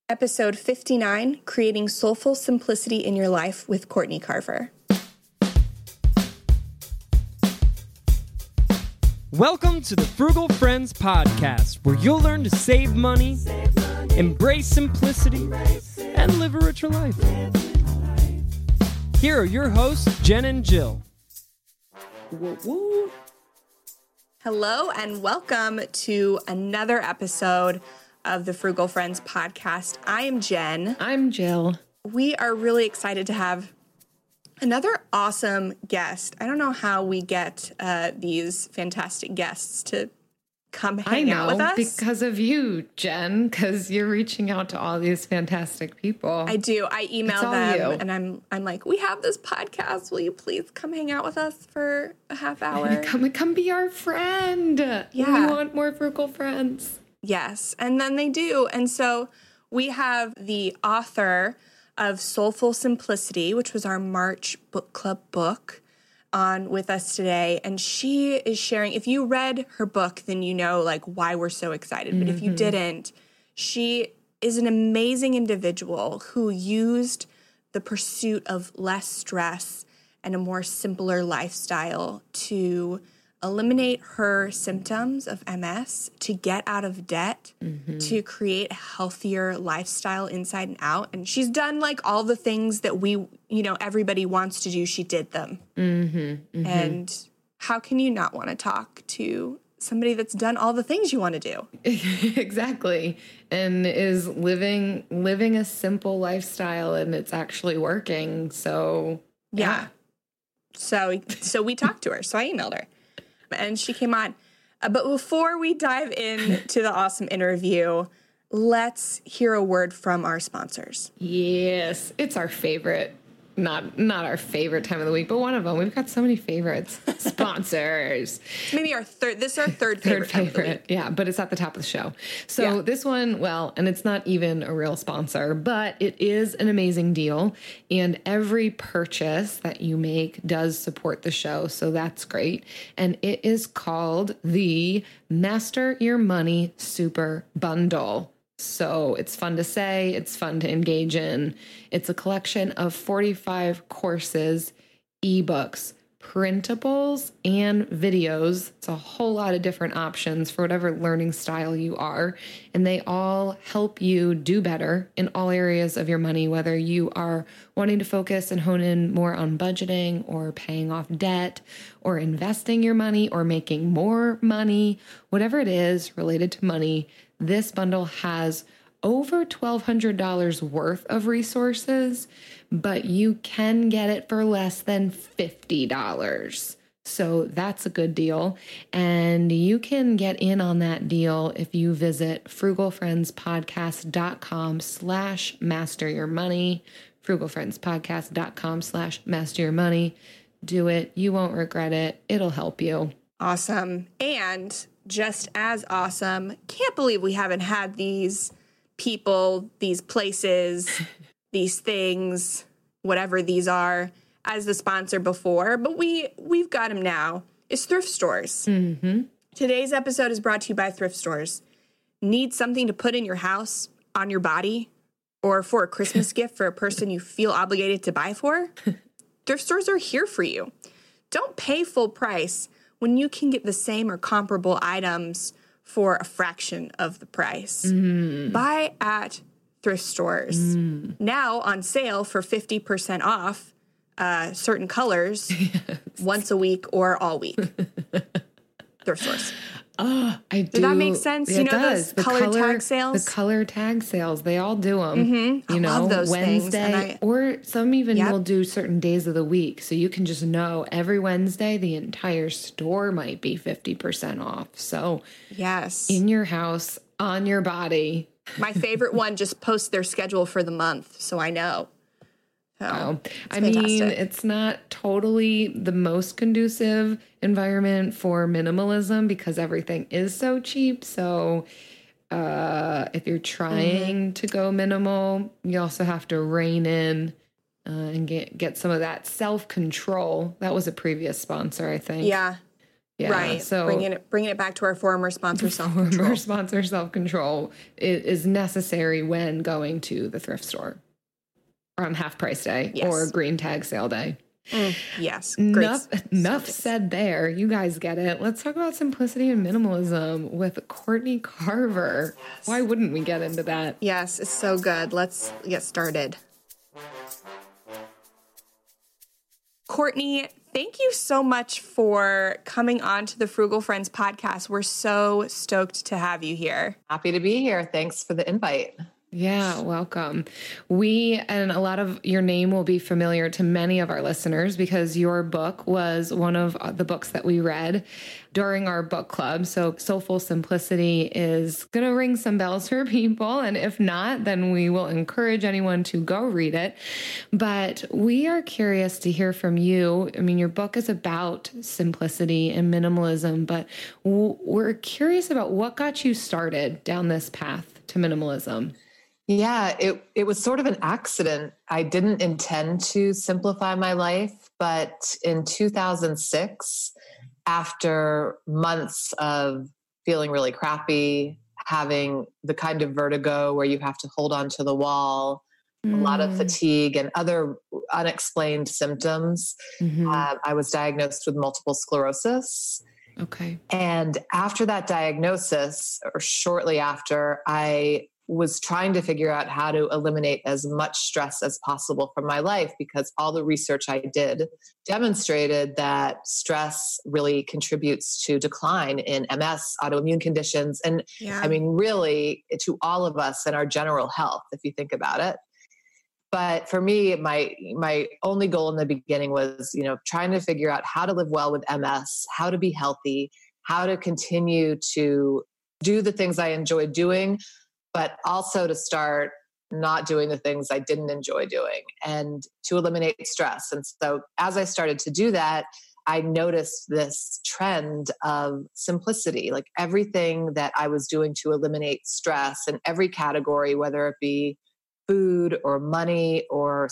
Episode 59, Creating Soulful Simplicity in Your Life with Courtney Carver. Welcome to the Frugal Friends Podcast, where you'll learn to save money, embrace simplicity, and live a richer life. Here are your hosts, Jen and Jill. Woo-woo. Hello and welcome to another episode of the Frugal Friends Podcast. I am Jen. I'm Jill. We are really excited to have another awesome guest. I don't know how we get these fantastic guests to come hang out with us. Because of you, Jen, because you're reaching out to all these fantastic people. I do. I email them and I'm like, we have this podcast. Will you please come hang out with us for a half hour? Come be our friend. Yeah. We want more frugal friends. Yes, and then they do. And so we have the author of Soulful Simplicity, which was our March book club book, on with us today. And she is sharing, if you read her book, then you know like why we're so excited. But if you didn't, she is an amazing individual who used the pursuit of less stress and a more simpler lifestyle to eliminate her symptoms of MS, to get out of debt, to create a healthier lifestyle inside and out. And she's done like all the things that everybody wants to do. She did them. And how can you not want to talk to somebody that's done all the things you want to do? Exactly. And is living a simple lifestyle, and it's actually working. So, yeah. So we talked to her. So I emailed her. And she came on. But before we dive into the awesome interview, let's hear a word from our sponsors. Yes, it's our favorite. Not our favorite time of the week, but one of them. We've got so many favorites. Sponsors. Maybe our third. This is our third favorite. Time of the week. Yeah, but it's at the top of the show. So this one, and it's not even a real sponsor, but it is an amazing deal. And every purchase that you make does support the show. So that's great. And it is called the Master Your Money Super Bundle. So it's fun to say, it's fun to engage in. It's a collection of 45 courses, ebooks, printables, and videos. It's a whole lot of different options for whatever learning style you are. And they all help you do better in all areas of your money, whether you are wanting to focus and hone in more on budgeting or paying off debt or investing your money or making more money, whatever it is related to money. This bundle has over $1,200 worth of resources, but you can get it for less than $50. So that's a good deal. And you can get in on that deal if you visit frugalfriendspodcast.com/masteryourmoney, frugalfriendspodcast.com/masteryourmoney. Do it. You won't regret it. It'll help you. Awesome. And just as awesome, can't believe we haven't had these people, these places, these things, whatever these are, as the sponsor before, but we've got them now. It's thrift stores. Today's episode is brought to you by thrift stores. Need something to put in your house, on your body, or for a Christmas gift for a person you feel obligated to buy for? Thrift stores are here for you. Don't pay full price when you can get the same or comparable items for a fraction of the price. Buy at thrift stores. Now on sale for 50% off certain colors once a week or all week. Thrift stores. Oh, I do. Did that make sense? It does. Those color tag sales? The color tag sales, they all do them. I love those Wednesday, things. or some even will do certain days of the week. So you can just know every Wednesday, the entire store might be 50% off. So yes, in your house, on your body. My favorite one just posts their schedule for the month, so I know. I mean, it's not totally the most conducive environment for minimalism because everything is so cheap. So if you're trying to go minimal, you also have to rein in and get some of that self-control. That was a previous sponsor, I think. Yeah. Yeah. Right. So bringing it back to our former sponsor, self-control. Former sponsor self-control is necessary when going to the thrift store on half price day or green tag sale day. Yes. Enough said there. You guys get it. Let's talk about simplicity and minimalism with Courtney Carver. Yes. Why wouldn't we get into that? Yes, it's so good. Let's get started. Courtney, thank you so much for coming on to the Frugal Friends podcast. We're so stoked to have you here. Happy to be here. Thanks for the invite. Yeah, welcome. And a lot of your name will be familiar to many of our listeners because your book was one of the books that we read during our book club. So Soulful Simplicity is going to ring some bells for people. And if not, then we will encourage anyone to go read it. But we are curious to hear from you. I mean, your book is about simplicity and minimalism, but we're curious about what got you started down this path to minimalism. Yeah, it was sort of an accident. I didn't intend to simplify my life, but in 2006, after months of feeling really crappy, having the kind of vertigo where you have to hold on to the wall, a lot of fatigue and other unexplained symptoms, I was diagnosed with multiple sclerosis. Okay. And after that diagnosis, or shortly after, I was trying to figure out how to eliminate as much stress as possible from my life because all the research I did demonstrated that stress really contributes to decline in MS, autoimmune conditions, and I mean, really to all of us and our general health, if you think about it. But for me, my only goal in the beginning was, trying to figure out how to live well with MS, how to be healthy, how to continue to do the things I enjoy doing, but also to start not doing the things I didn't enjoy doing and to eliminate stress. And so as I started to do that, I noticed this trend of simplicity, like everything that I was doing to eliminate stress in every category, whether it be food or money or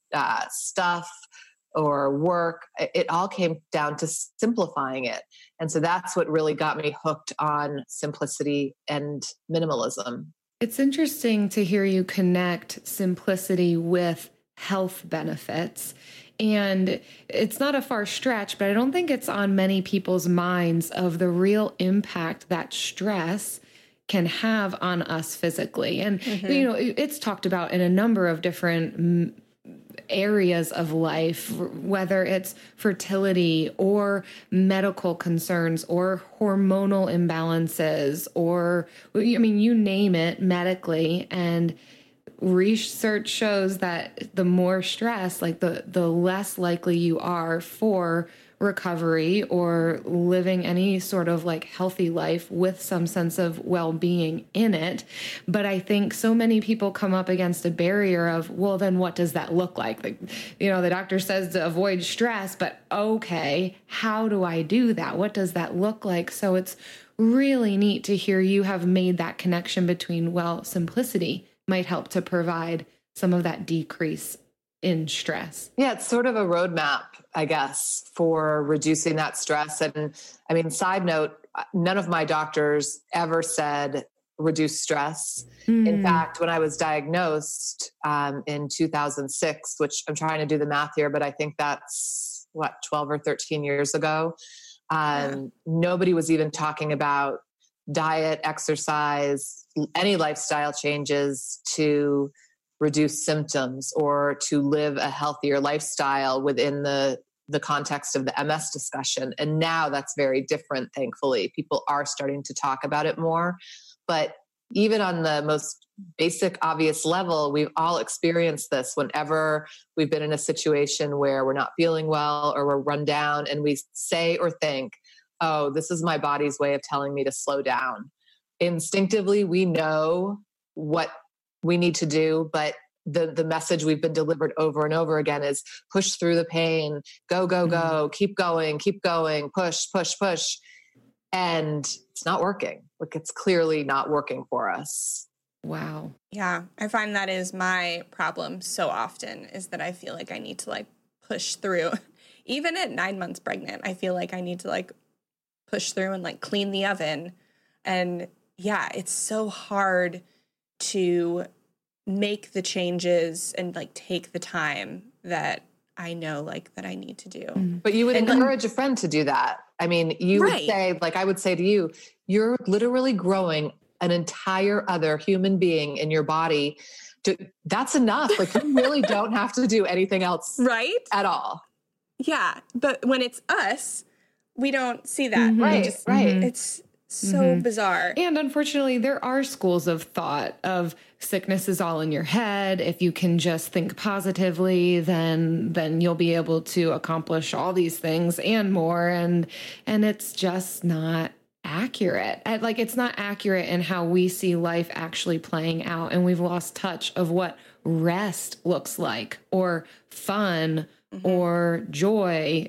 stuff or work, it all came down to simplifying it. And so that's what really got me hooked on simplicity and minimalism. It's interesting to hear you connect simplicity with health benefits. And it's not a far stretch, but I don't think it's on many people's minds of the real impact that stress can have on us physically. And, it's talked about in a number of different areas of life, whether it's fertility or medical concerns or hormonal imbalances or, you name it medically. And research shows that the more stress, like the less likely you are for recovery or living any sort of like healthy life with some sense of well-being in it. But I think so many people come up against a barrier of, well, then what does that look like? Like, the doctor says to avoid stress, but okay, how do I do that? What does that look like? So it's really neat to hear you have made that connection between, simplicity might help to provide some of that decrease in stress. Yeah, it's sort of a roadmap, I guess, for reducing that stress. And I mean, side note, none of my doctors ever said reduce stress. In fact, when I was diagnosed in 2006, which I'm trying to do the math here, but I think that's 12 or 13 years ago, nobody was even talking about diet, exercise, any lifestyle changes to reduce symptoms or to live a healthier lifestyle within the context of the MS discussion. And now that's very different, thankfully. People are starting to talk about it more. But even on the most basic, obvious level, we've all experienced this whenever we've been in a situation where we're not feeling well or we're run down and we say or think, oh, this is my body's way of telling me to slow down. Instinctively, we know what we need to do, but the message we've been delivered over and over again is push through the pain, go, keep going, push. And it's not working. Like, it's clearly not working for us. Wow. Yeah. I find that is my problem so often, is that I feel like I need to push through. Even at 9 months pregnant, I feel like I need to push through and like clean the oven. And yeah, it's so hard to make the changes and like take the time that I know like that I need to do. But you would encourage a friend to do that. I mean, you would say, like, I would say to you, you're literally growing an entire other human being in your body. That's enough. Like, you really don't have to do anything else at all. Yeah. But when it's us, we don't see that. Right. It's so bizarre. And unfortunately, there are schools of thought of sickness is all in your head. If you can just think positively, then you'll be able to accomplish all these things and more. And it's just not accurate. Like, it's not accurate in how we see life actually playing out. And we've lost touch of what rest looks like, or fun, or joy.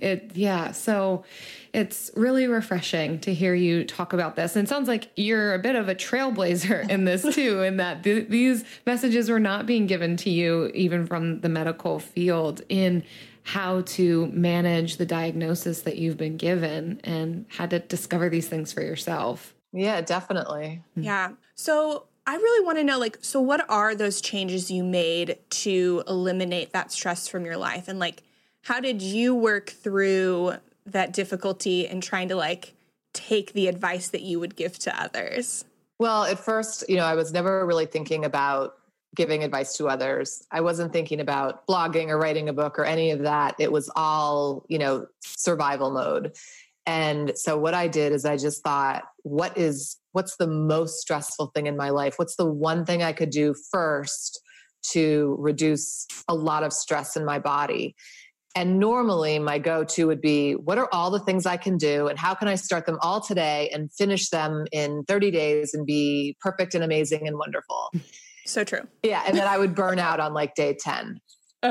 So it's really refreshing to hear you talk about this. And it sounds like you're a bit of a trailblazer in this too, in that these messages were not being given to you even from the medical field in how to manage the diagnosis that you've been given, and had to discover these things for yourself. Yeah, definitely. Yeah. So I really want to know, like, so what are those changes you made to eliminate that stress from your life? And like, how did you work through that difficulty in trying to like take the advice that you would give to others? Well, at first, I was never really thinking about giving advice to others. I wasn't thinking about blogging or writing a book or any of that. It was all, survival mode. And so what I did is I just thought, what's the most stressful thing in my life? What's the one thing I could do first to reduce a lot of stress in my body? And normally my go-to would be, what are all the things I can do, and how can I start them all today and finish them in 30 days and be perfect and amazing and wonderful? So true. Yeah. And then I would burn out on like day 10.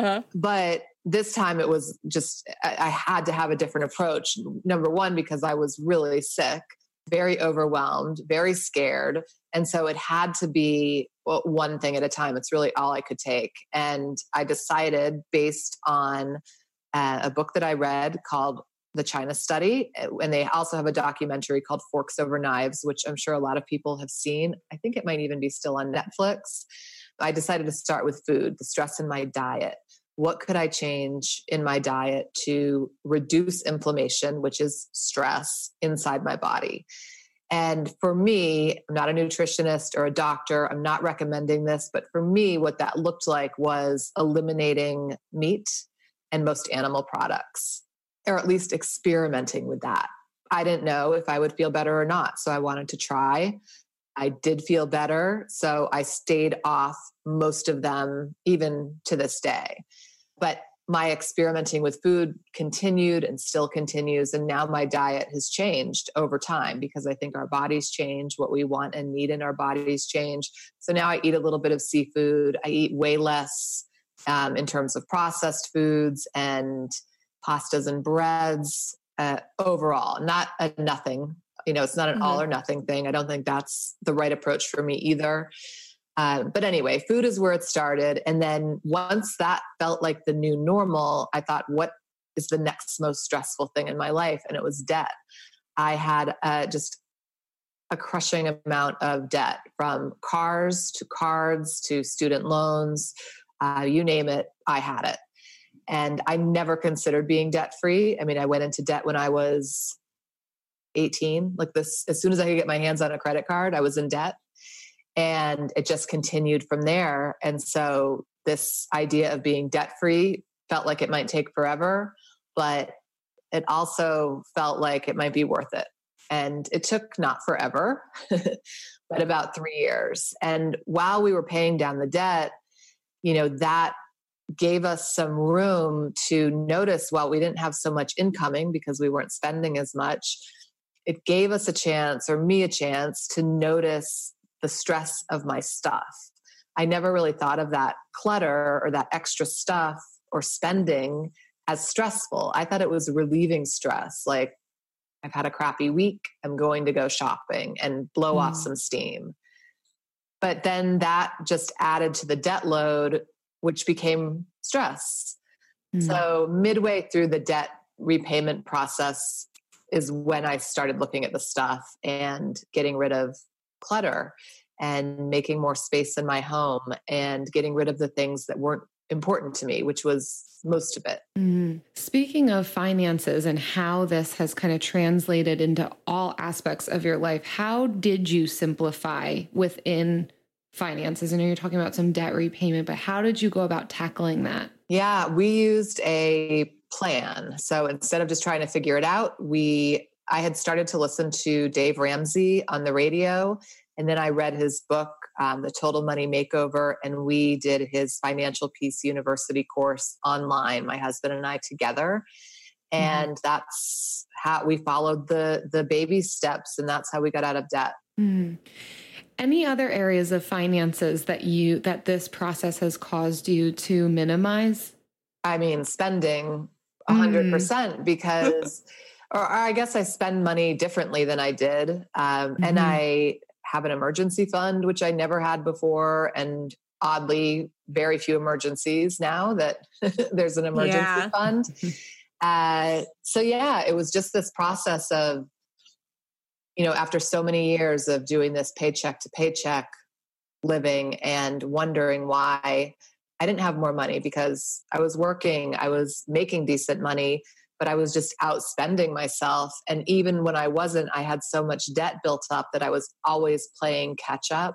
But this time it was just, I had to have a different approach. Number one, because I was really sick, very overwhelmed, very scared. And so it had to be one thing at a time. It's really all I could take. And I decided, based on a book that I read called The China Study, and they also have a documentary called Forks Over Knives, which I'm sure a lot of people have seen. I think it might even be still on Netflix. I decided to start with food, the stress in my diet. What could I change in my diet to reduce inflammation, which is stress inside my body? And for me, I'm not a nutritionist or a doctor. I'm not recommending this, but for me, what that looked like was eliminating meat and most animal products, or at least experimenting with that. I didn't know if I would feel better or not, so I wanted to try. I did feel better, so I stayed off most of them, even to this day. But my experimenting with food continued and still continues. And now my diet has changed over time, because I think our bodies change, what we want and need in our bodies change. So now I eat a little bit of seafood. I eat way less in terms of processed foods and pastas and breads overall, not a nothing. It's not an all or nothing thing. I don't think that's the right approach for me either. But anyway, food is where it started. And then once that felt like the new normal, I thought, what is the next most stressful thing in my life? And it was debt. I had just a crushing amount of debt, from cars to cards to student loans, you name it, I had it. And I never considered being debt-free. I mean, I went into debt when I was 18, like this, as soon as I could get my hands on a credit card, I was in debt. And it just continued from there. And so this idea of being debt-free felt like it might take forever, but it also felt like it might be worth it. And it took not forever, but about 3 years. And while we were paying down the debt, that gave us some room to notice, while we didn't have so much incoming because we weren't spending as much, it gave us a chance, or me a chance, to notice the stress of my stuff. I never really thought of that clutter or that extra stuff or spending as stressful. I thought it was relieving stress. Like, I've had a crappy week, I'm going to go shopping and blow off some steam. But then that just added to the debt load, which became stress. So midway through the debt repayment process, is when I started looking at the stuff and getting rid of clutter and making more space in my home and getting rid of the things that weren't important to me, which was most of it. Speaking of finances and how this has kind of translated into all aspects of your life, how did you simplify within finances? I know you're talking about some debt repayment, but how did you go about tackling that? Yeah, we used a plan. So instead of just trying to figure it out, I had started to listen to Dave Ramsey on the radio. And then I read his book, The Total Money Makeover, and we did his Financial Peace University course online, my husband and I together. And that's how we followed the baby steps, and that's how we got out of debt. Any other areas of finances that this process has caused you to minimize? I mean, spending 100% because, or I guess I spend money differently than I did. And I have an emergency fund, which I never had before. And oddly, very few emergencies now that there's an emergency fund. So yeah, it was just this process of, after so many years of doing this paycheck to paycheck living and wondering why I didn't have more money, because I was working, I was making decent money, but I was just outspending myself. And even when I wasn't, I had so much debt built up that I was always playing catch up.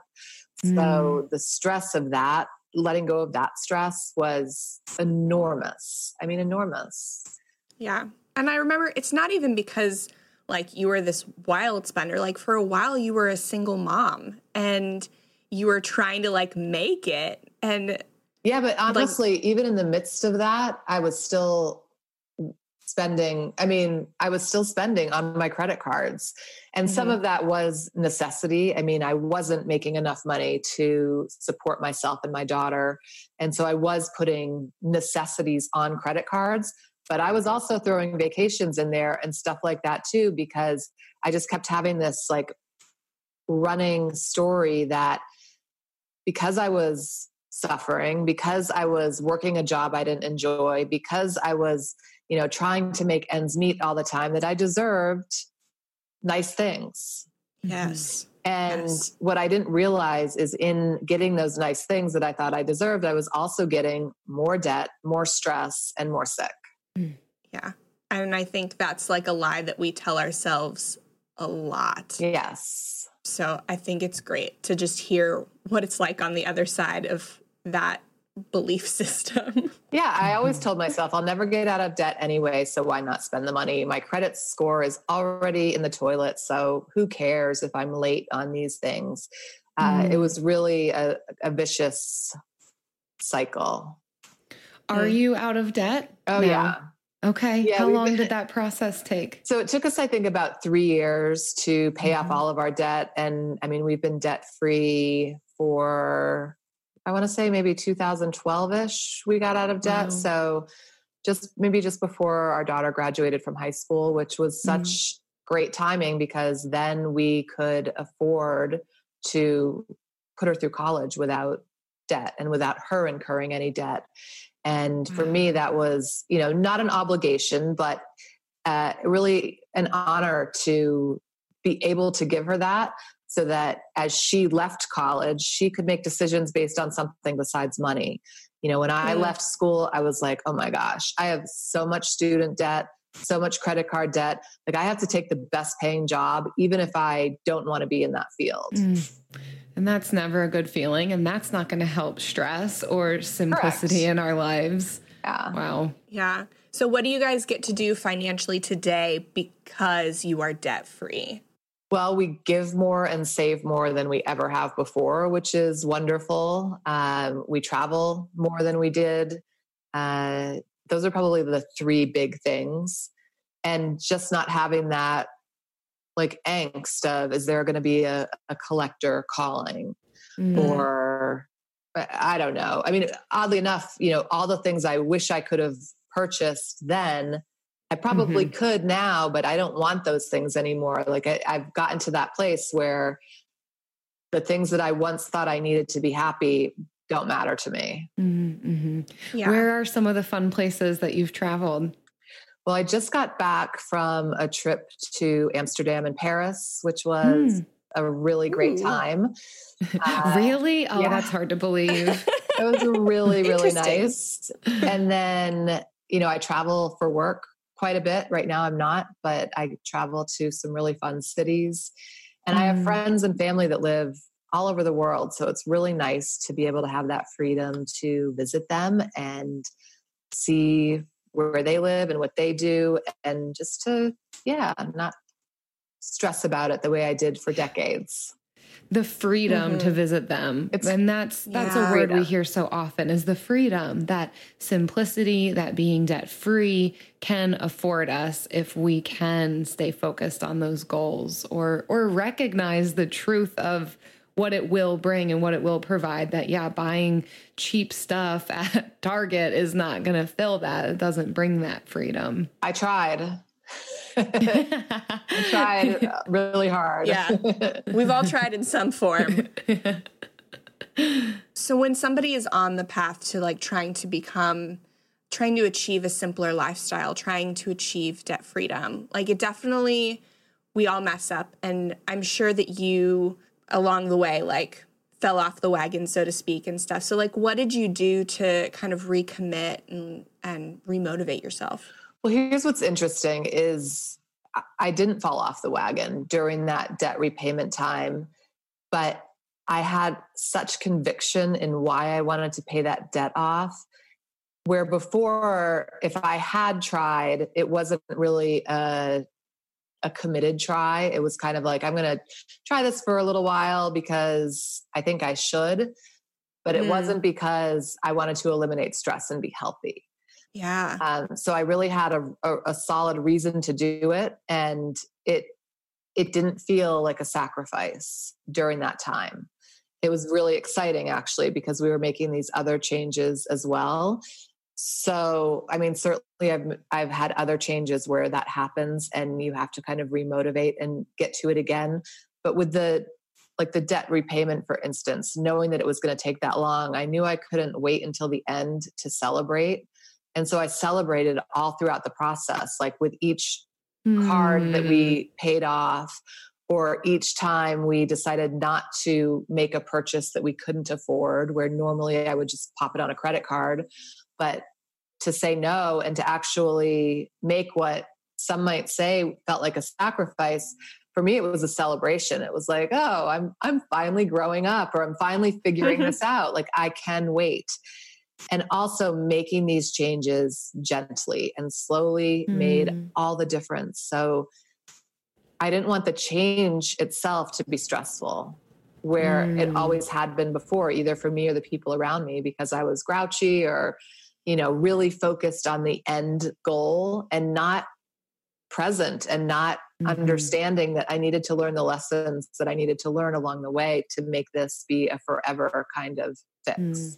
So the stress of that, letting go of that stress was enormous. I mean, enormous. Yeah. And I remember it's not even because like you were this wild spender. Like for a while you were a single mom and you were trying to like make it. And yeah, but honestly, even in the midst of that, I was still spending. I mean, I was still spending on my credit cards. And some of that was necessity. I mean, I wasn't making enough money to support myself and my daughter. And so I was putting necessities on credit cards, but I was also throwing vacations in there and stuff like that too, because I just kept having this like running story that because I was suffering, because I was working a job I didn't enjoy, because I was, trying to make ends meet all the time, that I deserved nice things. Yes. And what I didn't realize is in getting those nice things that I thought I deserved, I was also getting more debt, more stress, and more sick. Yeah. And I think that's like a lie that we tell ourselves a lot. Yes. So I think it's great to just hear what it's like on the other side of that belief system. Yeah, I always told myself I'll never get out of debt anyway, so why not spend the money? My credit score is already in the toilet, so who cares if I'm late on these things? It was really a vicious cycle. Are you out of debt? Oh, now? yeah. Okay. Yeah, how long did that process take? So it took us, I think, about 3 years to pay off all of our debt. And I mean, we've been debt free for, I want to say maybe 2012-ish, we got out of debt. Wow. So just before our daughter graduated from high school, which was such great timing because then we could afford to put her through college without debt and without her incurring any debt. And for me, that was, not an obligation, but really an honor to be able to give her that so that as she left college, she could make decisions based on something besides money. When I left school, I was like, oh my gosh, I have so much student debt, so much credit card debt. Like I have to take the best paying job, even if I don't want to be in that field. And that's never a good feeling. And that's not going to help stress or simplicity in our lives. Yeah. Wow. Yeah. So what do you guys get to do financially today because you are debt free? Well, we give more and save more than we ever have before, which is wonderful. We travel more than we did. Those are probably the three big things. And just not having that like angst of, is there going to be a collector calling or I don't know. I mean, oddly enough, all the things I wish I could have purchased then, I probably could now, but I don't want those things anymore. Like I've gotten to that place where the things that I once thought I needed to be happy don't matter to me. Yeah. Where are some of the fun places that you've traveled? Well, I just got back from a trip to Amsterdam and Paris, which was a really great time. Really? Oh, yeah. That's hard to believe. It was really, really nice. And then, I travel for work quite a bit. Right now I'm not, but I travel to some really fun cities. And I have friends and family that live all over the world. So it's really nice to be able to have that freedom to visit them and see where they live and what they do, and just to, not stress about it the way I did for decades. The freedom to visit them. And that's a word we hear so often, is the freedom, that simplicity, that being debt free can afford us if we can stay focused on those goals, or recognize the truth of what it will bring and what it will provide. That, buying cheap stuff at Target is not going to fill that. It doesn't bring that freedom. I tried. I tried really hard. Yeah. We've all tried in some form. So when somebody is on the path to trying to achieve a simpler lifestyle, trying to achieve debt freedom, it definitely, we all mess up. And I'm sure that you along the way, fell off the wagon, so to speak, and stuff. So what did you do to kind of recommit and remotivate yourself? Well, here's what's interesting is I didn't fall off the wagon during that debt repayment time, but I had such conviction in why I wanted to pay that debt off, where before, if I had tried, it wasn't really a committed try. It was kind of I'm going to try this for a little while because I think I should, but it wasn't because I wanted to eliminate stress and be healthy. Yeah. So I really had a solid reason to do it. And it didn't feel like a sacrifice during that time. It was really exciting actually, because we were making these other changes as well. So, certainly I've had other changes where that happens and you have to kind of remotivate and get to it again. But with the debt repayment, for instance, knowing that it was going to take that long, I knew I couldn't wait until the end to celebrate. And so I celebrated all throughout the process, with each card that we paid off, or each time we decided not to make a purchase that we couldn't afford, where normally I would just pop it on a credit card. But to say no and to actually make what some might say felt like a sacrifice, for me, it was a celebration. It was oh, I'm finally growing up, or I'm finally figuring this out. I can wait. And also making these changes gently and slowly made all the difference. So I didn't want the change itself to be stressful, where it always had been before, either for me or the people around me, because I was grouchy or, really focused on the end goal and not present and not understanding that I needed to learn the lessons that I needed to learn along the way to make this be a forever kind of fix.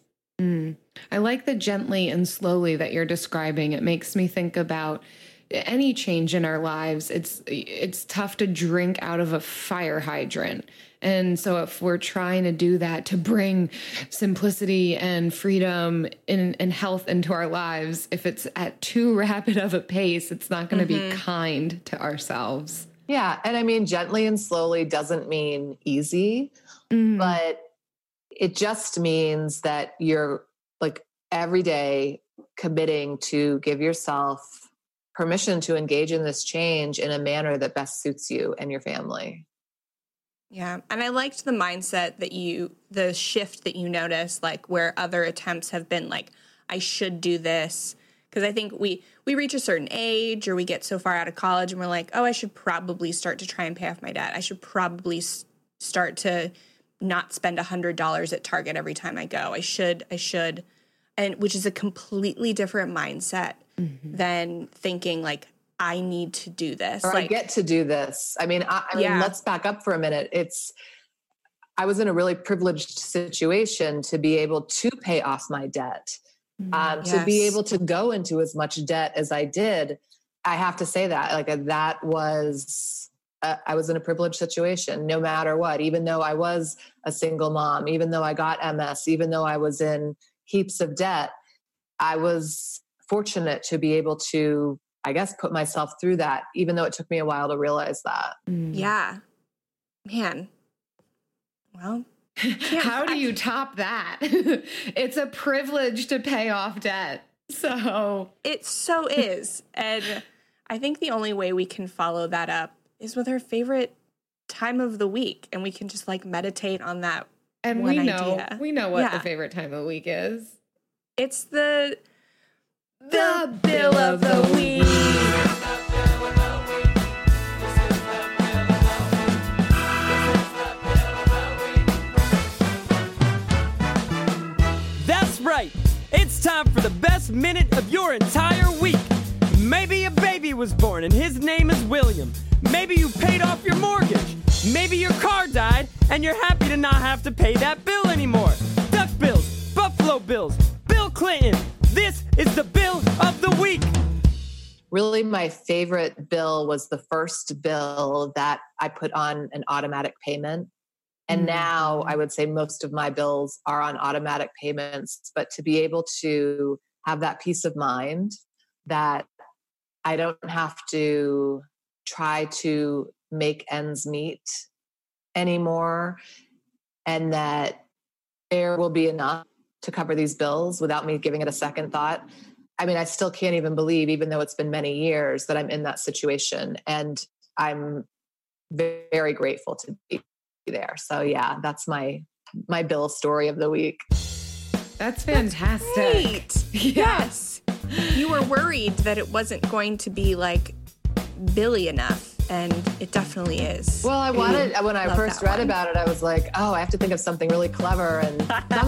I like the gently and slowly that you're describing. It makes me think about any change in our lives. It's tough to drink out of a fire hydrant. And so if we're trying to do that to bring simplicity and freedom and health into our lives, if it's at too rapid of a pace, it's not going to be kind to ourselves. Yeah. And gently and slowly doesn't mean easy, but it just means that you're every day committing to give yourself permission to engage in this change in a manner that best suits you and your family. Yeah. And I liked the mindset that the shift that you noticed, where other attempts have been I should do this. Because I think we reach a certain age, or we get so far out of college and we're oh, I should probably start to try and pay off my debt. I should probably start to not spend $100 at Target every time I go. I should. And which is a completely different mindset than thinking I need to do this. Or I get to do this. I mean, let's back up for a minute. I was in a really privileged situation to be able to pay off my debt, to be able to go into as much debt as I did. I have to say that that was, I was in a privileged situation no matter what, even though I was a single mom, even though I got MS, even though I was in heaps of debt, I was fortunate to be able to, I guess, put myself through that, even though it took me a while to realize that. Yeah. Man. Well, how do you top that? It's a privilege to pay off debt. So it so is. And I think the only way we can follow that up is with our favorite time of the week. And we can just like meditate on that. And one we idea. know what the favorite time of the week is. It's the bill of the week. That's right. It's time for the best minute of your entire week. Maybe a baby was born and his name is William. Maybe you paid off your mortgage. Maybe your car died and you're happy to not have to pay that bill anymore. Duck bills, Buffalo Bills, Bill Clinton. This is the bill of the week. Really, my favorite bill was the first bill that I put on an automatic payment. And now I would say most of my bills are on automatic payments. But to be able to have that peace of mind that I don't have to try to make ends meet anymore, and that there will be enough to cover these bills without me giving it a second thought. I mean, I still can't even believe, even though it's been many years, that I'm in that situation. And I'm very grateful to be there. So yeah, that's my bill story of the week. That's fantastic. Great. Yes. You were worried that it wasn't going to be like Billy enough. And it definitely is. Well, I wanted, when I first read about it, I was like, oh, I have to think of something really clever. And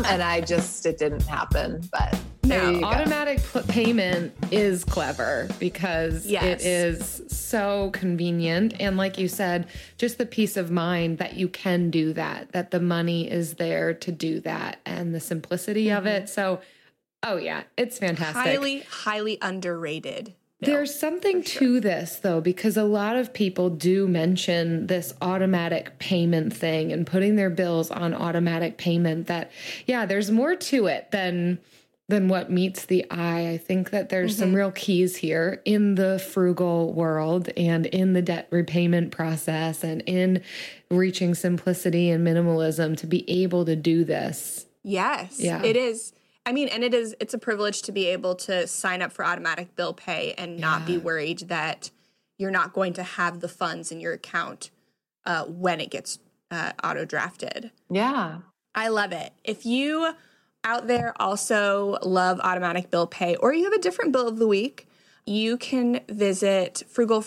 it didn't happen. But no, automatic payment is clever because it is so convenient. And like you said, just the peace of mind that you can do that the money is there to do that, and the simplicity of it. So, oh yeah, it's fantastic. Highly, highly underrated. There's something to this, though, because a lot of people do mention this automatic payment thing and putting their bills on automatic payment, that, yeah, there's more to it than what meets the eye. I think that there's some real keys here in the frugal world and in the debt repayment process and in reaching simplicity and minimalism to be able to do this. Yes, it is. I mean, and it's a privilege to be able to sign up for automatic bill pay and not be worried that you're not going to have the funds in your account when it gets auto drafted. Yeah. I love it. If you out there also love automatic bill pay, or you have a different bill of the week, you can visit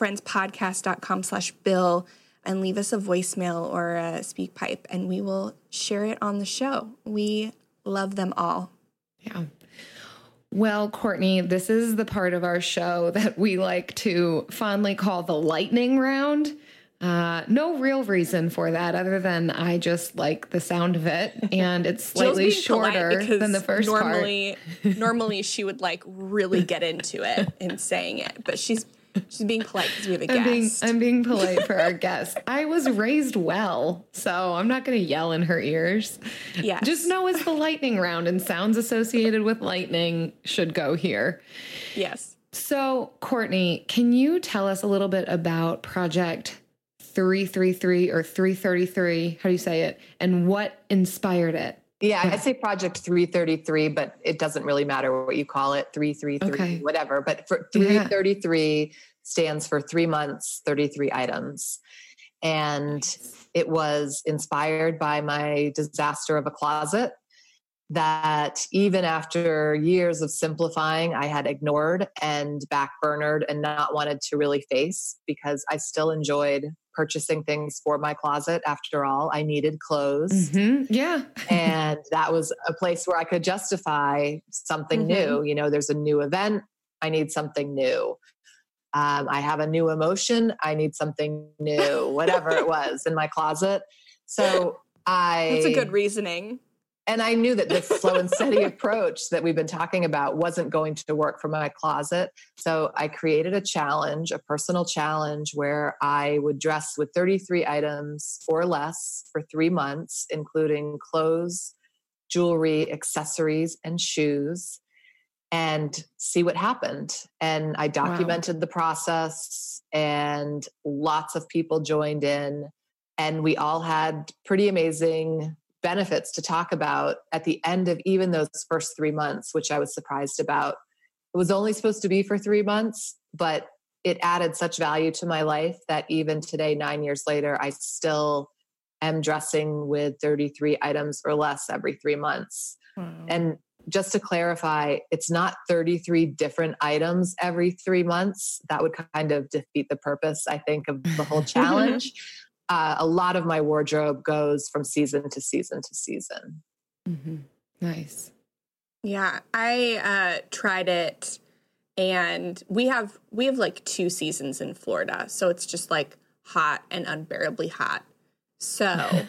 frugalfriendspodcast.com/bill and leave us a voicemail or a speak pipe, and we will share it on the show. We love them all. Yeah. Well, Courtney, this is the part of our show that we like to fondly call the lightning round. No real reason for that other than I just like the sound of it, and it's slightly shorter than the first part. Normally she would like really get into it in saying it, but she's being polite because we have a guest. I'm being polite for our guest. I was raised well, so I'm not going to yell in her ears. Yes. Just know it's the lightning round, and sounds associated with lightning should go here. Yes. So, Courtney, can you tell us a little bit about Project 333 or 333? How do you say it? And what inspired it? Yeah, I say Project 333, but it doesn't really matter what you call it, 333, whatever. But for 333 stands for 3 months, 33 items. And it was inspired by my disaster of a closet that even after years of simplifying, I had ignored and backburnered and not wanted to really face, because I still enjoyed purchasing things for my closet. After all, I needed clothes. Yeah. And that was a place where I could justify something new. You know, there's a new event. I need something new. I have a new emotion. I need something new, whatever it was in my closet. So that's a good reasoning. And I knew that the slow and steady approach that we've been talking about wasn't going to work for my closet. So I created a challenge, a personal challenge, where I would dress with 33 items or less for 3 months, including clothes, jewelry, accessories, and shoes. and see what happened. And I documented the process, and lots of people joined in, and we all had pretty amazing benefits to talk about at the end of even those first 3 months, which I was surprised about. It was only supposed to be for 3 months, but it added such value to my life that even today, 9 years later, I still am dressing with 33 items or less every 3 months. And just to clarify, it's not 33 different items every 3 months. That would kind of defeat the purpose, I think, of the whole challenge. A lot of my wardrobe goes from season to season to season. Mm-hmm. Nice. Yeah, I tried it, and we have like 2 seasons in Florida, so it's just like hot and unbearably hot. So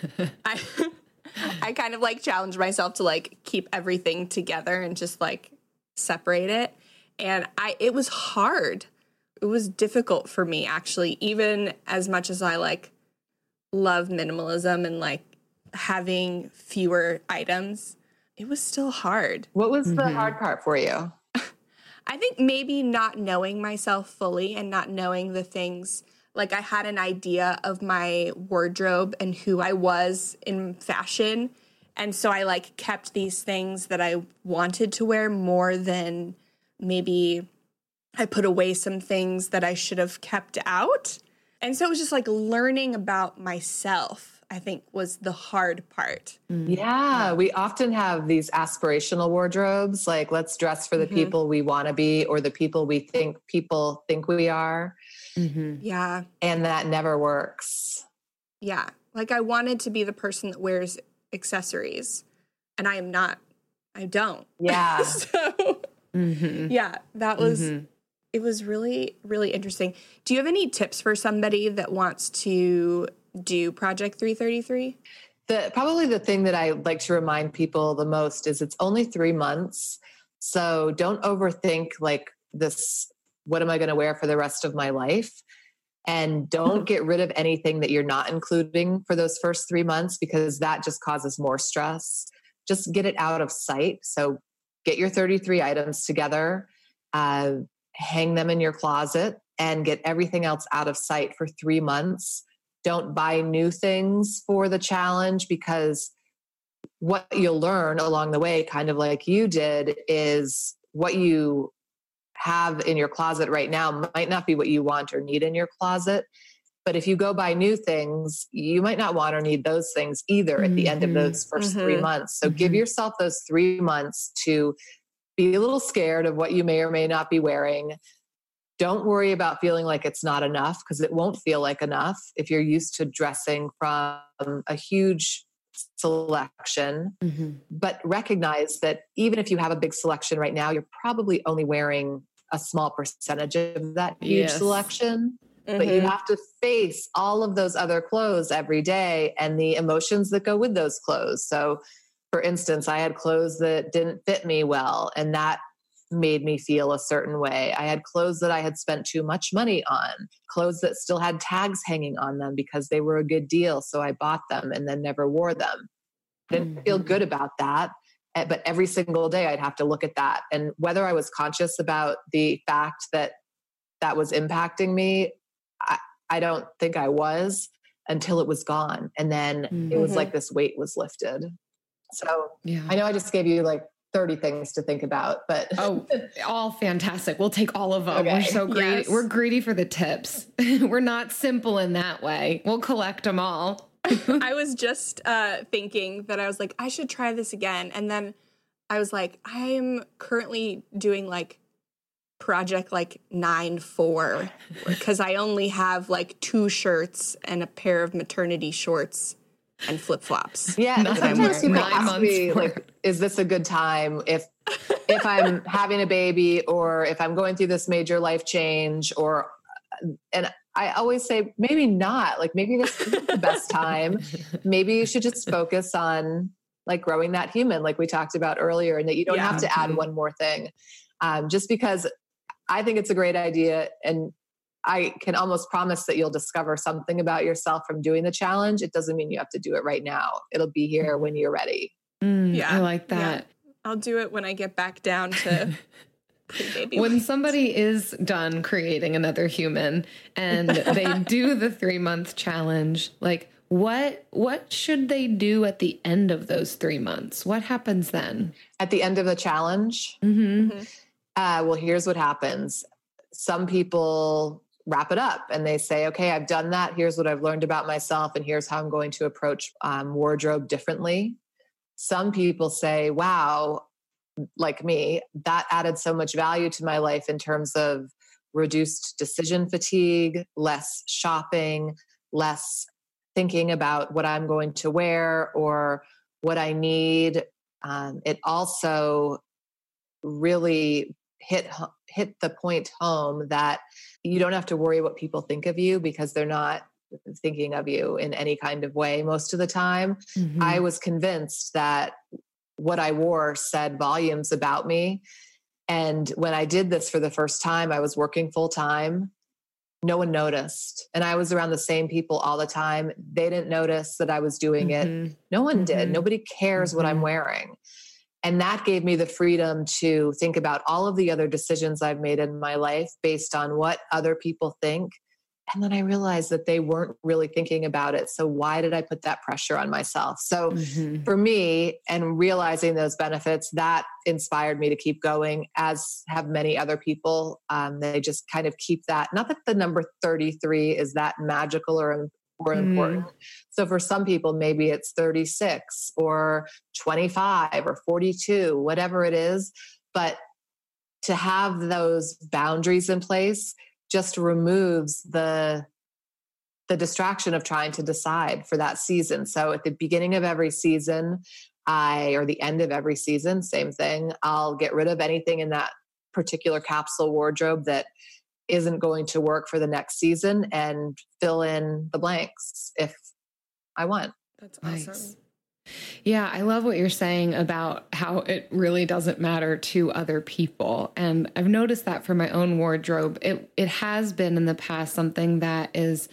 I kind of like challenge myself to like keep everything together and just like separate it. And it was hard. It was difficult for me, actually, even as much as I like love minimalism and like having fewer items. It was still hard. What was the hard part for you? I think maybe not knowing myself fully and not knowing the things. Like, I had an idea of my wardrobe and who I was in fashion. And so I like kept these things that I wanted to wear more than maybe I put away some things that I should have kept out. And so it was just like learning about myself, I think, was the hard part. Yeah, we often have these aspirational wardrobes, like let's dress for the people we want to be or the people we think people think we are. Mm-hmm. Yeah. And that never works. Yeah. Like, I wanted to be the person that wears accessories, and I am not. I don't. Yeah. So, yeah, that was, it was really, really interesting. Do you have any tips for somebody that wants to do Project 333? Probably the thing that I like to remind people the most is it's only 3 months. So don't overthink like this, what am I going to wear for the rest of my life? And don't get rid of anything that you're not including for those first 3 months, because that just causes more stress. Just get it out of sight. So get your 33 items together, hang them in your closet, and get everything else out of sight for 3 months. Don't buy new things for the challenge, because what you'll learn along the way, kind of like you did, is what you have in your closet right now might not be what you want or need in your closet. But if you go buy new things, you might not want or need those things either at the end of those first 3 months. So give yourself those 3 months to be a little scared of what you may or may not be wearing. Don't worry about feeling like it's not enough, because it won't feel like enough if you're used to dressing from a huge selection. But recognize that even if you have a big selection right now, you're probably only wearing a small percentage of that huge selection. But you have to face all of those other clothes every day and the emotions that go with those clothes. So, for instance, I had clothes that didn't fit me well, and that made me feel a certain way. I had clothes that I had spent too much money on, clothes that still had tags hanging on them because they were a good deal. So I bought them and then never wore them. I didn't feel good about that. But every single day I'd have to look at that. And whether I was conscious about the fact that that was impacting me, I don't think I was, until it was gone. And then it was like this weight was lifted. So I know I just gave you like 30 things to think about, but all fantastic. We'll take all of them. Okay. We're so greedy. Yes. We're greedy for the tips. We're not simple in that way. We'll collect them all. I was just thinking that I was like, I should try this again. And then I was like, I'm currently doing like project like 9-4 because I only have like 2 shirts and a pair of maternity shorts and flip-flops. Yeah, and sometimes people 9 ask months me, like, is this a good time if I'm having a baby or if I'm going through this major life change, and I always say, maybe not. Like, maybe this isn't the best time. Maybe you should just focus on like growing that human, like we talked about earlier, and that you don't have to add one more thing. Just because I think it's a great idea, and I can almost promise that you'll discover something about yourself from doing the challenge. It doesn't mean you have to do it right now. It'll be here when you're ready. I like that. Yeah. I'll do it when I get back down to Pre-baby When weight. somebody is done creating another human and they do the 3-month challenge, like what should they do at the end of those 3 months? What happens then? At the end of the challenge? Well, here's what happens. Some people wrap it up and they say, okay, I've done that. Here's what I've learned about myself. And here's how I'm going to approach wardrobe differently. Some people say, wow, like me, that added so much value to my life in terms of reduced decision fatigue, less shopping, less thinking about what I'm going to wear or what I need. It also really hit the point home that you don't have to worry what people think of you because they're not thinking of you in any kind of way most of the time. I was convinced that what I wore said volumes about me. And when I did this for the first time, I was working full time. No one noticed. And I was around the same people all the time. They didn't notice that I was doing it. No one did. Nobody cares what I'm wearing. And that gave me the freedom to think about all of the other decisions I've made in my life based on what other people think. And then I realized that they weren't really thinking about it. So why did I put that pressure on myself? So for me, and realizing those benefits, that inspired me to keep going, as have many other people. They just kind of keep that. Not that the number 33 is that magical or important. So for some people, maybe it's 36 or 25 or 42, whatever it is. But to have those boundaries in place just removes the distraction of trying to decide for that season. So at the beginning of every season, or the end of every season, same thing, I'll get rid of anything in that particular capsule wardrobe that isn't going to work for the next season and fill in the blanks if I want. That's awesome. Nice. Yeah, I love what you're saying about how it really doesn't matter to other people. And I've noticed that for my own wardrobe. It has been in the past something that is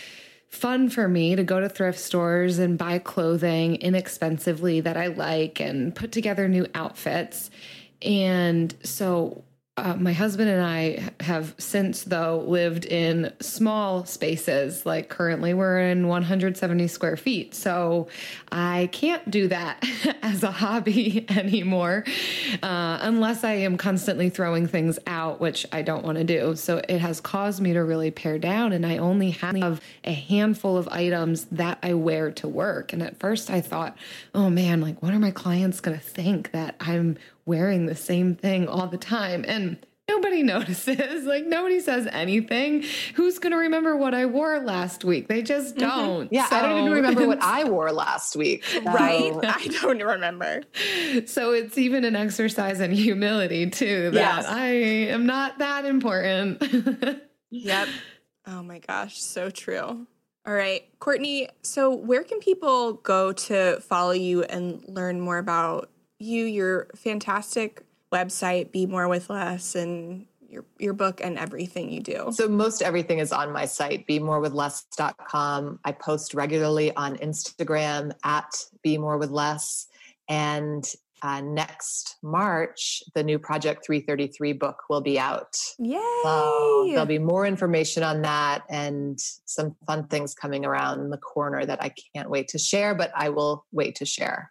fun for me to go to thrift stores and buy clothing inexpensively that I like and put together new outfits. And so my husband and I have since, though, lived in small spaces. Like currently we're in 170 square feet. So I can't do that as a hobby anymore unless I am constantly throwing things out, which I don't want to do. So it has caused me to really pare down. And I only have a handful of items that I wear to work. And at first I thought, oh man, like what are my clients going to think that I'm wearing the same thing all the time? And nobody notices. Like nobody says anything. Who's going to remember what I wore last week? They just don't. Yeah, I don't even remember what I wore last week. Right? I don't remember. So it's even an exercise in humility too, that I am not that important. Yep. Oh my gosh, so true. All right, Courtney, so where can people go to follow you and learn more about you, your fantastic website, Be More with Less, and your book and everything you do? So most everything is on my site, BeMoreWithLess.com. I post regularly on Instagram at Be More With Less. And next March, the new Project 333 book will be out. Yay! So there'll be more information on that and some fun things coming around the corner that I can't wait to share, but I will wait to share.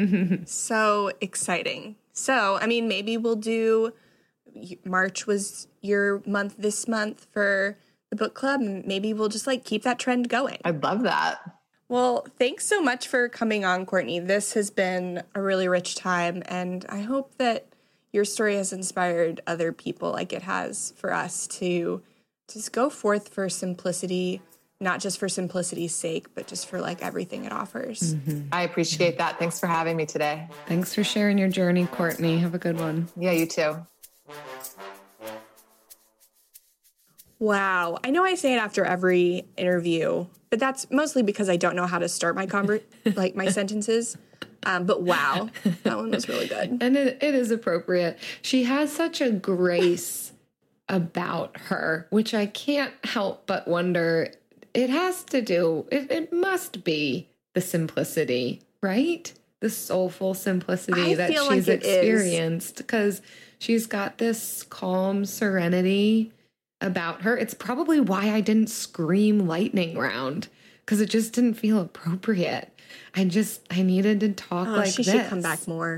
So exciting. So, I mean, maybe we'll do, March was your month this month for the book club. Maybe we'll just like keep that trend going. I'd love that. Well, thanks so much for coming on, Courtney. This has been a really rich time, and I hope that your story has inspired other people like it has for us to just go forth for simplicity, not just for simplicity's sake, but just for like everything it offers. I appreciate that. Thanks for having me today. Thanks for sharing your journey, Courtney. Have a good one. Yeah, you too. Wow. I know I say it after every interview, but that's mostly because I don't know how to start my my sentences. But wow, that one was really good. And it is appropriate. She has such a grace about her, which I can't help but wonder. It must be the simplicity, right? the soulful simplicity I that feel she's like it experienced, because she's got this calm serenity about her. It's probably why I didn't scream lightning round, because it just didn't feel appropriate. I needed to talk like she this. should come back more.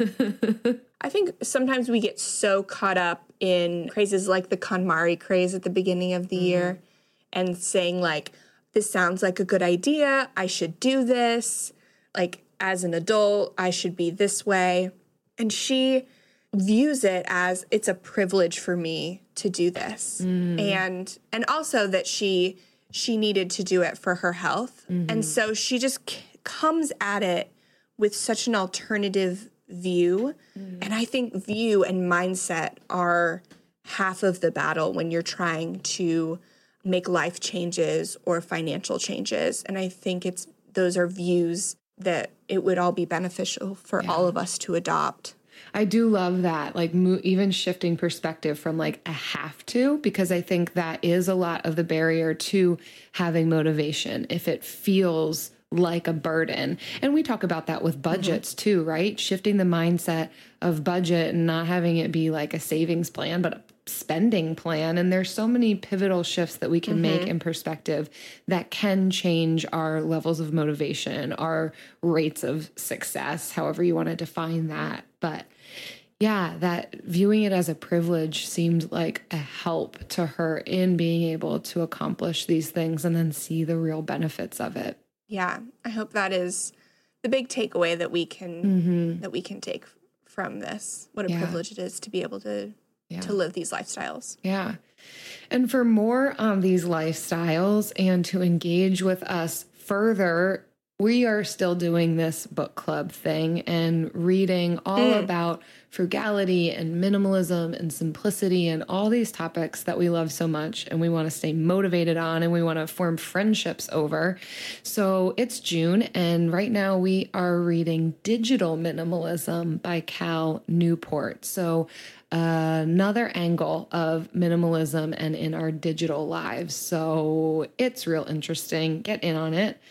I think sometimes we get so caught up in crazes like the KonMari craze at the beginning of the year and saying like, this sounds like a good idea. I should do this. Like as an adult, I should be this way. And she views it as it's a privilege for me to do this. And also that she needed to do it for her health. And so she just comes at it with such an alternative view. And I think view and mindset are half of the battle when you're trying to make life changes or financial changes. And I think those are views that it would all be beneficial for all of us to adopt. I do love that, like even shifting perspective from like a have to, because I think that is a lot of the barrier to having motivation. If it feels like a burden. And we talk about that with budgets too, right? Shifting the mindset of budget and not having it be like a savings plan, but a spending plan. And there's so many pivotal shifts that we can make in perspective that can change our levels of motivation, our rates of success, however you want to define that. But yeah, that viewing it as a privilege seemed like a help to her in being able to accomplish these things and then see the real benefits of it. Yeah, I hope that is the big takeaway that we can take from this. What a privilege it is to be able to live these lifestyles. Yeah. And for more on these lifestyles and to engage with us further, we are still doing this book club thing and reading all about frugality and minimalism and simplicity and all these topics that we love so much and we want to stay motivated on and we want to form friendships over. So it's June, and right now we are reading Digital Minimalism by Cal Newport. So another angle of minimalism and in our digital lives. So it's real interesting. Get in on it.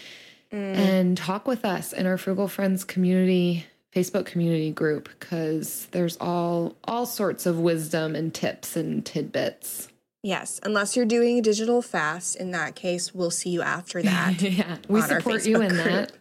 And talk with us in our Frugal Friends community, Facebook community group, because there's all sorts of wisdom and tips and tidbits. Yes, unless you're doing a digital fast. In that case, we'll see you after that. Yeah, we support you in that.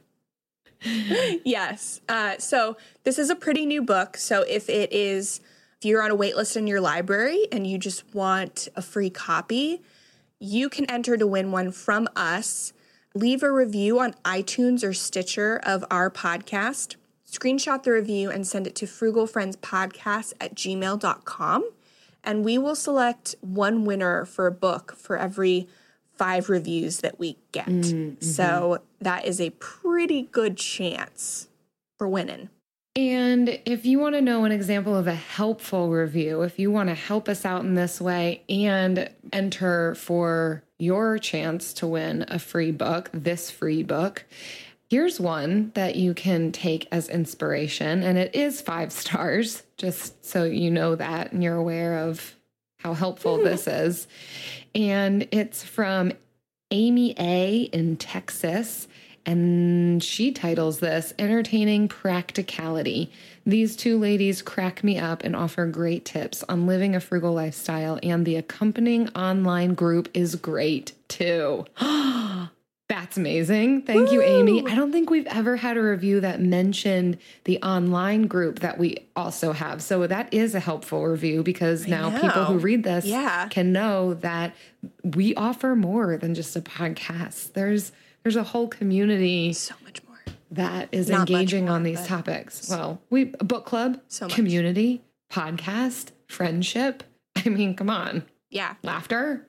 Yes. So this is a pretty new book. So if you're on a wait list in your library and you just want a free copy, you can enter to win one from us. Leave a review on iTunes or Stitcher of our podcast. Screenshot the review and send it to frugalfriendspodcast@gmail.com. And we will select one winner for a book for every 5 reviews that we get. So that is a pretty good chance for winning. And if you want to know an example of a helpful review, if you want to help us out in this way and enter for your chance to win a free book, this free book, here's one that you can take as inspiration. And it is 5 stars, just so you know that and you're aware of how helpful this is. And it's from Amy A. in Texas. And she titles this Entertaining Practicality. These 2 ladies crack me up and offer great tips on living a frugal lifestyle, and the accompanying online group is great too. That's amazing. Thank you, Amy. I don't think we've ever had a review that mentioned the online group that we also have. So that is a helpful review, because now people who read this can know that we offer more than just a podcast. There's a whole community, so much more, that is engaging on these topics. Well, a book club, community, podcast, friendship. I mean, come on. Yeah. Laughter.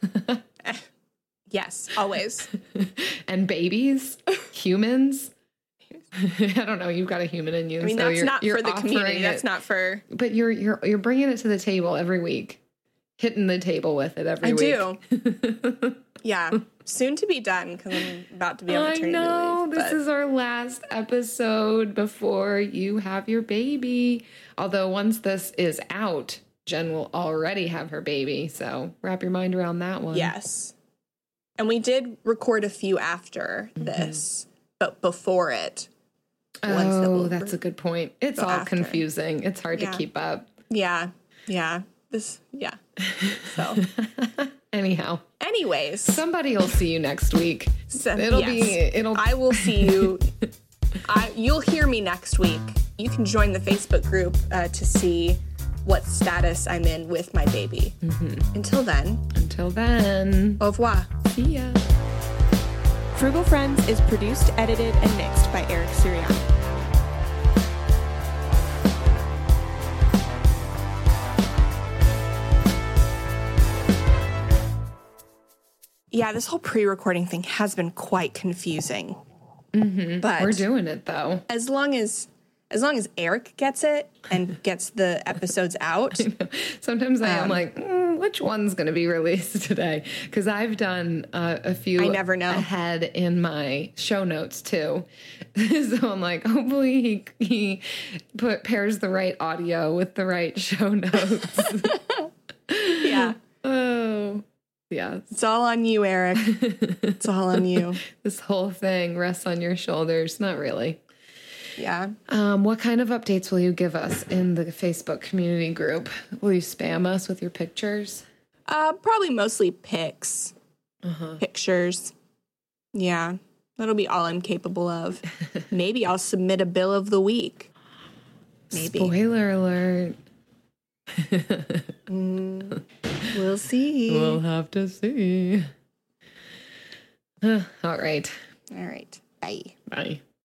Yes, always. And babies, humans. I don't know. You've got a human in you. I mean, so that's not for the community. That's not for. But you're bringing it to the table every week, hitting the table with it every week. I do. Yeah. Soon to be done, because I'm about to be on maternity leave. I know. This is our last episode before you have your baby. Although once this is out, Jen will already have her baby. So wrap your mind around that one. Yes. And we did record a few after this, but before it. Oh, that's a good point. It's all after. confusing. It's hard to keep up. Yeah. So anyways, somebody will see you next week. I will see you. You'll hear me next week. You can join the Facebook group to see what status I'm in with my baby. Mm-hmm. Until then, au revoir. See ya. Frugal Friends is produced, edited, and mixed by Eric Sirianni. Yeah, this whole pre-recording thing has been quite confusing. Mm-hmm. But we're doing it though. As long as Eric gets it and gets the episodes out. Sometimes I am like, which one's going to be released today? Because I've done a few I never know. ahead in my show notes too. So I'm like, hopefully he pairs the right audio with the right show notes. Yeah. Oh, yeah. It's all on you, Eric. It's all on you. This whole thing rests on your shoulders. Not really. Yeah. What kind of updates will you give us in the Facebook community group? Will you spam us with your pictures? Probably mostly pics. Pictures. Yeah. That'll be all I'm capable of. Maybe I'll submit a bill of the week. Maybe. Spoiler alert. We'll see. We'll have to see. All right. All right. Bye. Bye.